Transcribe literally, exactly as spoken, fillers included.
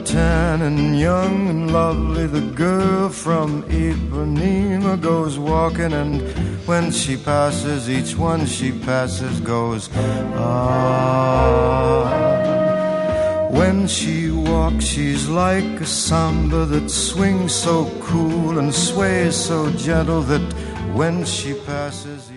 tan and young and lovely, the girl from Ipanema goes walking, and when she passes, each one she passes goes, ah. When she walks, she's like a samba that swings so cool and sways so gentle that when she passes